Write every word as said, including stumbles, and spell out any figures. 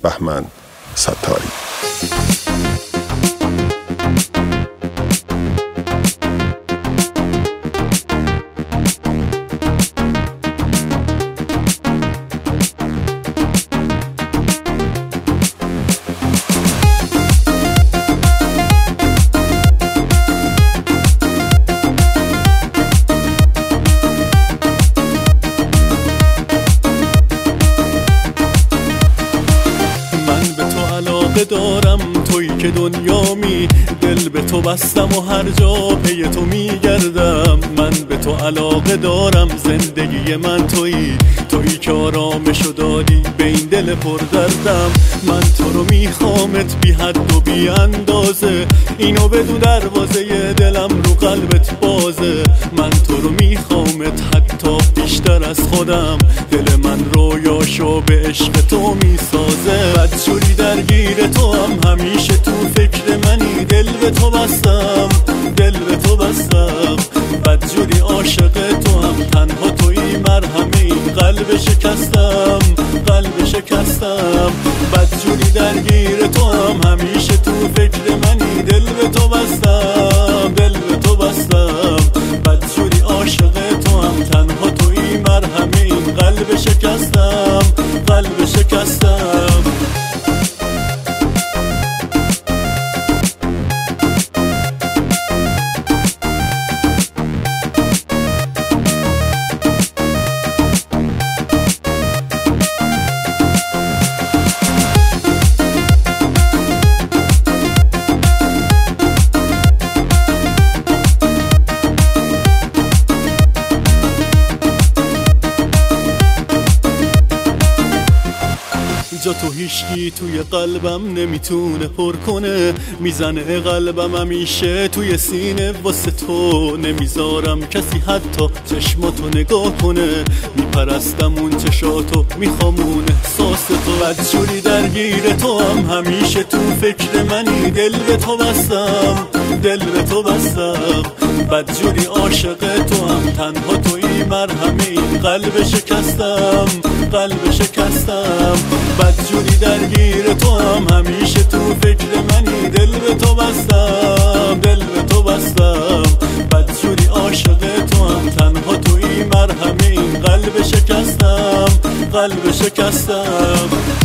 بهمن ستاری. دارم تویی که دنیامی، دل به تو بستم و هر جا پی تو میگردم. من به تو علاقه دارم، زندگی من تویی، تویی که آرامشو دادی به این دل پر دردم. من تو رو میخوامت بی حد و بی اندازه، اینو بدون دروازه دلم رو قلبت بازه. من تو رو میخوامت حتی بیشتر از خودم، دل من رویاشو به عشق تو میسازه. بدجوری درگیر تو هم، همیشه تو فکر منی، دل به تو بستم، دل به تو بستم. بدجوری عاشق تو هم، تنها تویی مرهم این قلب شکستم، قلب شکستم. بدجوری درگیر تو هم، همیشه تو فکر منی، دل به تو بستم، دل به تو بستم. بدجوری عاشق تو هم، تنها تویی مرهم این قلب شکستم، قلب شکستم. جا تو هیشگی توی قلبم نمیتونه پر کنه، میزنه قلبم همیشه توی سینه واسه تو. نمیذارم کسی حتی چشماتو نگاه کنه، میپرستم اون چشاتو، میخوام اون احساس تو. بدجوری درگیر تو هم، همیشه تو فکر منی، دل به تو بستم، دل به تو بستم. بدجوری عاشق تو هم، تنها تویی مرهم این قلب شکستم، قلب شکستم. بدجوری درگیر تو هم، همیشه تو فکر منی، دل به تو بستم، دل به تو بستم. بدجوری عاشق تو هم، تنها تویی مرهم این قلب شکستم، قلب شکستم.